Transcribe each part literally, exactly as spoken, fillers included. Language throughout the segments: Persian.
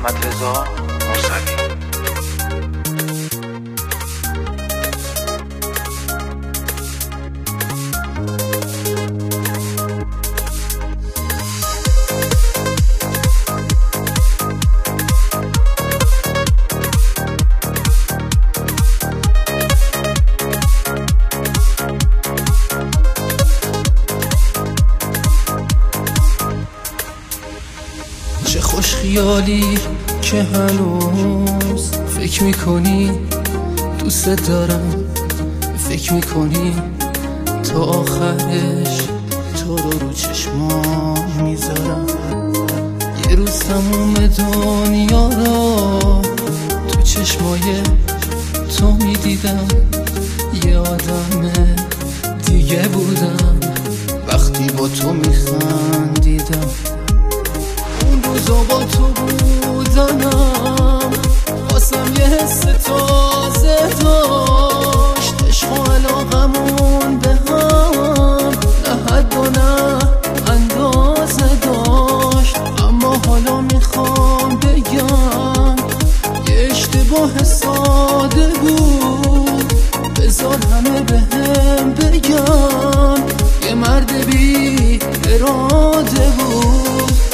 احمد رضا موسوی. چه خوش خیالی که هنوز فکر میکنی دوست دارم، فکر میکنی تا آخرش تو رو رو چشمام میذارم. یه روز تموم دنیا را تو چشمای تو میدیدم، یه آدم دیگه بودم وقتی با تو میخندیدم. روزا با تو بودنم واسم یه حس تازه داشت، عشق و علاقمون به هم نه حد و نه اندازه داشت. اما حالا میخوام بگم یه اشتباه ساده بود، بذار همه به هم بگم یه مرد بی اراده بود.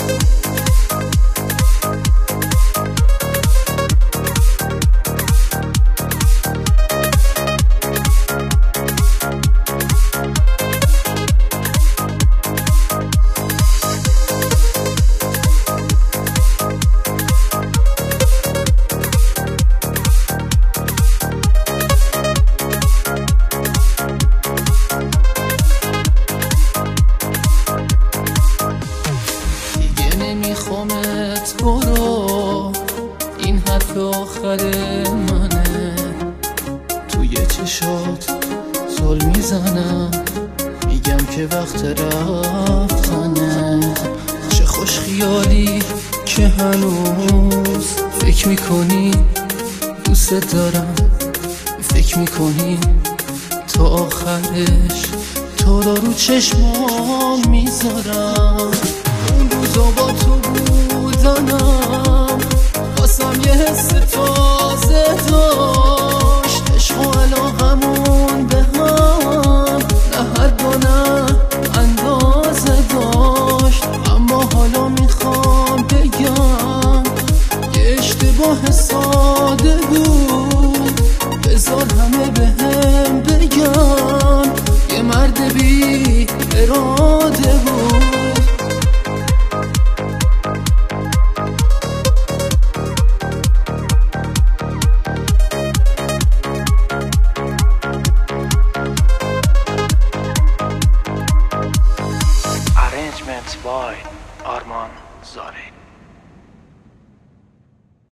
نمیخوامت برو، این حرف آخر منه. توی چشات زل میزنم میگم که وقت رفتنه. چه خوش خیالی که هنوز فکر میکنی دوست دارم، فکر میکنی تا آخرش تو رو رو چشمام میذارم. اون روزا با تو بودنم واسم یه حس تازه داشت، عشق و علاقمون به هم نه حد و نه اندازه داشت. اما حالا میخوام بگم یه اشتباه ساده بود، بذار همه به هم بگم یه مرد بی اراده بود. Arrangements by Arman Zare.